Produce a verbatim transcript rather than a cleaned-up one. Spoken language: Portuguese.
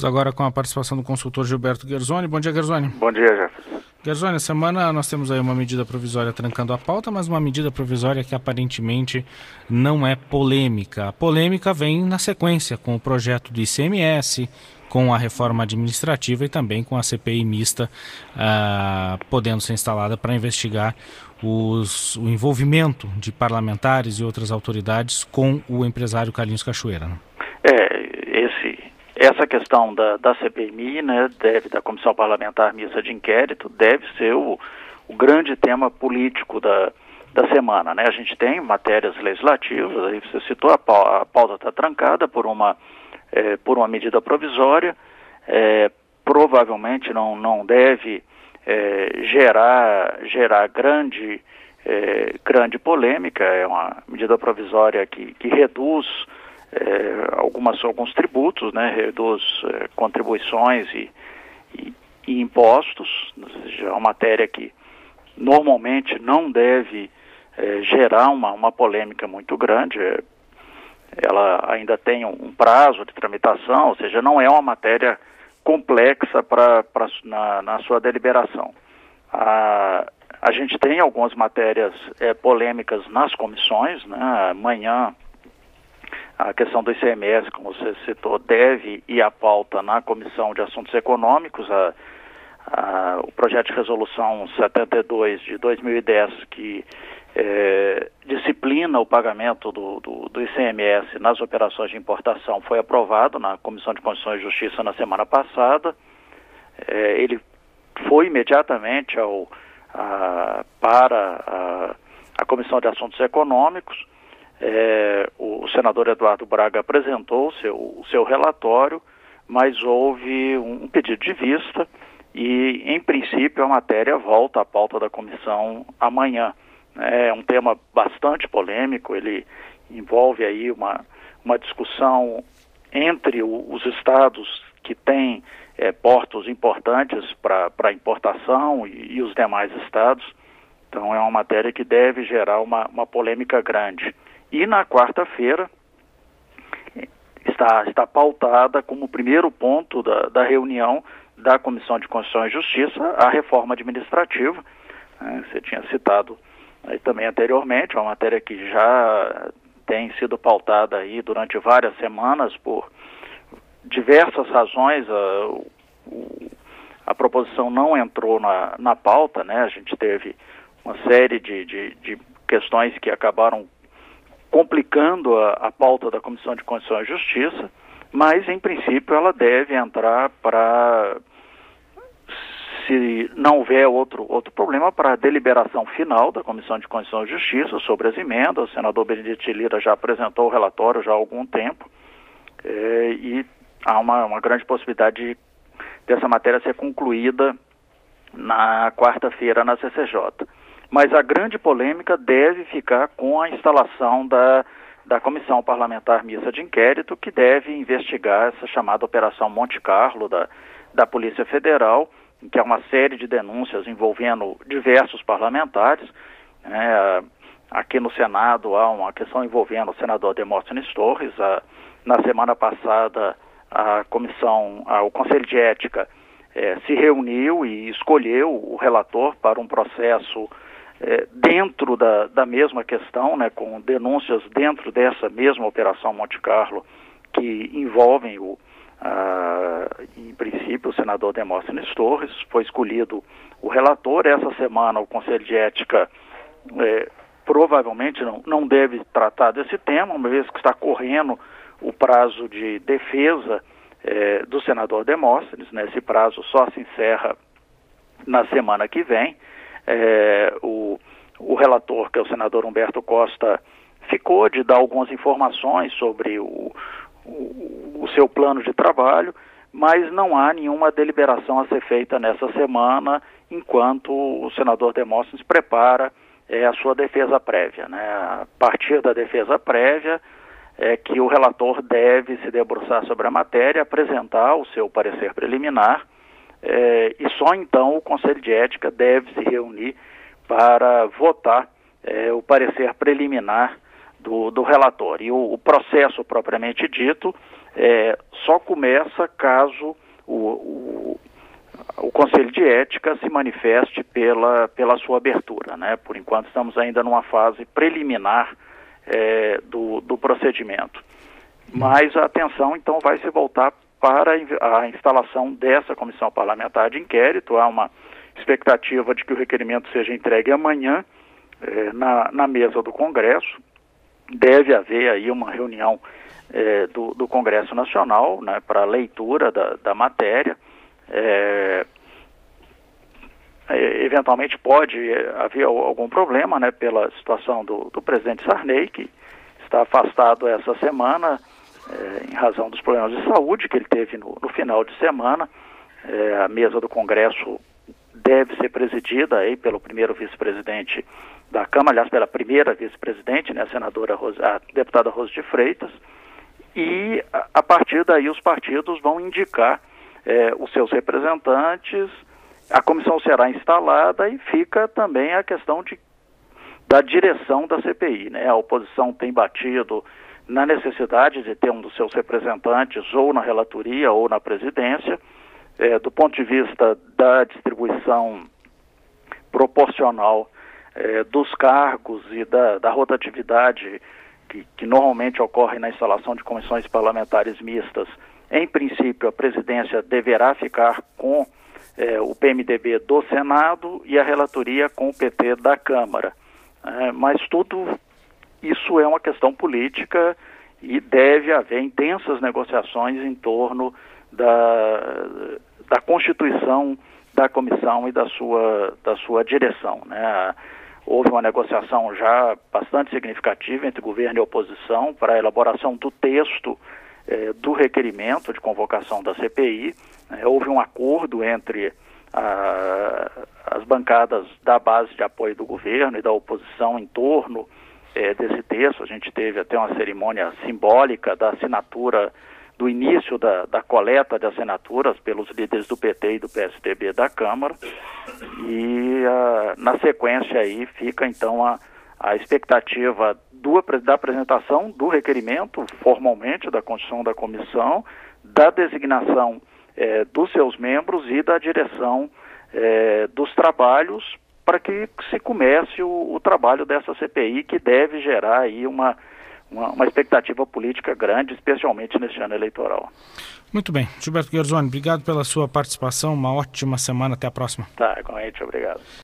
Vamos agora com a participação do consultor Gilberto Guerzoni. Bom dia, Guerzoni. Bom dia, Jefferson. Guerzoni, essa semana nós temos aí uma medida provisória trancando a pauta, mas uma medida provisória que aparentemente não é polêmica. A polêmica vem na sequência com o projeto do I C M S, com a reforma administrativa e também com a C P I mista uh, podendo ser instalada para investigar os, o envolvimento de parlamentares e outras autoridades com o empresário Carlinhos Cachoeira. Né? É, esse... Essa questão da, da C P I, né, deve, da Comissão Parlamentar Mista de Inquérito, deve ser o, o grande tema político da, da semana. Né? A gente tem matérias legislativas, aí você citou, a, pau, a pauta está trancada por uma, é, por uma medida provisória, é, provavelmente não, não deve é, gerar, gerar grande, é, grande polêmica, é uma medida provisória que, que reduz É, algumas, alguns tributos, né, reduz é, contribuições e, e, e impostos, ou seja, é uma matéria que normalmente não deve é, gerar uma, uma polêmica muito grande, é, ela ainda tem um, um prazo de tramitação, ou seja, não é uma matéria complexa pra, pra, na, na sua deliberação. A, a gente tem algumas matérias é, polêmicas nas comissões, né, amanhã a questão do I C M S, como você citou, deve ir à pauta na Comissão de Assuntos Econômicos. A, a, o projeto de resolução setenta e dois de dois mil e dez, que é, disciplina o pagamento do, do, do I C M S nas operações de importação, foi aprovado na Comissão de Constituição e Justiça na semana passada. É, ele foi imediatamente ao, a, para a, a Comissão de Assuntos Econômicos. É, o, o senador Eduardo Braga apresentou o seu, o seu relatório, mas houve um, um pedido de vista e, em princípio, a matéria volta à pauta da comissão amanhã. É um tema bastante polêmico, ele envolve aí uma, uma discussão entre o, os estados que têm é, portos importantes para importação e, e os demais estados. Então, é uma matéria que deve gerar uma, uma polêmica grande. E na quarta-feira está, está pautada como primeiro ponto da, da reunião da Comissão de Constituição e Justiça a reforma administrativa. Né? Você tinha citado aí também anteriormente, uma matéria que já tem sido pautada aí durante várias semanas por diversas razões. A, o, a proposição não entrou na, na pauta, né? A gente teve uma série de, de, de questões que acabaram complicando a, a pauta da Comissão de Constituição e Justiça, mas, em princípio, ela deve entrar para, se não houver outro, outro problema, para a deliberação final da Comissão de Constituição e Justiça sobre as emendas. O senador Benedito Lira já apresentou o relatório já há algum tempo, é, e há uma, uma grande possibilidade de, dessa matéria ser concluída na quarta-feira na C C J. Mas a grande polêmica deve ficar com a instalação da, da Comissão Parlamentar Mista de Inquérito, que deve investigar essa chamada Operação Monte Carlo da, da Polícia Federal, que é uma série de denúncias envolvendo diversos parlamentares. É, aqui no Senado há uma questão envolvendo o senador Demóstenes Torres. A, na semana passada, a comissão, a, o Conselho de Ética é, se reuniu e escolheu o relator para um processo É, dentro da, da mesma questão, né, com denúncias dentro dessa mesma Operação Monte Carlo, que envolvem, o, a, em princípio, o senador Demóstenes Torres. Foi escolhido o relator. Essa semana o Conselho de Ética é, provavelmente não, não deve tratar desse tema, uma vez que está correndo o prazo de defesa é, do senador Demóstenes, né. Esse prazo só se encerra na semana que vem. É, o, o relator, que é o senador Humberto Costa, ficou de dar algumas informações sobre o, o, o seu plano de trabalho, mas não há nenhuma deliberação a ser feita nessa semana, enquanto o senador Demóstenes prepara é, a sua defesa prévia. Né? A partir da defesa prévia é que o relator deve se debruçar sobre a matéria, apresentar o seu parecer preliminar, É, e só então o Conselho de Ética deve se reunir para votar é, o parecer preliminar do, do relator. E o, o processo propriamente dito é, só começa caso o, o, o Conselho de Ética se manifeste pela, pela sua abertura, né? Por enquanto estamos ainda numa fase preliminar é, do, do procedimento. Mas a atenção então vai se voltar para a instalação dessa comissão parlamentar de inquérito. Há uma expectativa de que o requerimento seja entregue amanhã eh, na, na mesa do Congresso. Deve haver aí uma reunião eh, do, do Congresso Nacional, né, para a leitura da, da matéria. Eh, eventualmente pode haver algum problema, né, pela situação do, do presidente Sarney, que está afastado essa semana, É, em razão dos problemas de saúde que ele teve no, no final de semana. É, a mesa do Congresso deve ser presidida aí pelo primeiro vice-presidente da Câmara, aliás, pela primeira vice-presidente, né, a senadora Rose, a deputada Rose de Freitas, e a, a partir daí os partidos vão indicar é, os seus representantes, a comissão será instalada e fica também a questão de, da direção da C P I, né? A oposição tem batido na necessidade de ter um dos seus representantes ou na relatoria ou na presidência. É, do ponto de vista da distribuição proporcional é, dos cargos e da, da rotatividade que, que normalmente ocorre na instalação de comissões parlamentares mistas, em princípio a presidência deverá ficar com é, o P M D B do Senado e a relatoria com o P T da Câmara. É, mas tudo isso é uma questão política e deve haver intensas negociações em torno da, da constituição da comissão e da sua, da sua direção, né? Houve uma negociação já bastante significativa entre governo e oposição para a elaboração do texto eh, do requerimento de convocação da C P I. Eh, houve um acordo entre a, as bancadas da base de apoio do governo e da oposição em torno É, desse texto. A gente teve até uma cerimônia simbólica da assinatura, do início da, da coleta de assinaturas pelos líderes do P T e do P S D B da Câmara, e a, na sequência aí fica então a, a expectativa do, da apresentação do requerimento formalmente da constituição da comissão, da designação é, dos seus membros e da direção é, dos trabalhos, para que se comece o, o trabalho dessa C P I, que deve gerar aí uma, uma, uma expectativa política grande, especialmente neste ano eleitoral. Muito bem. Gilberto Guerzoni, obrigado pela sua participação, uma ótima semana, até a próxima. Tá, igualmente, obrigado.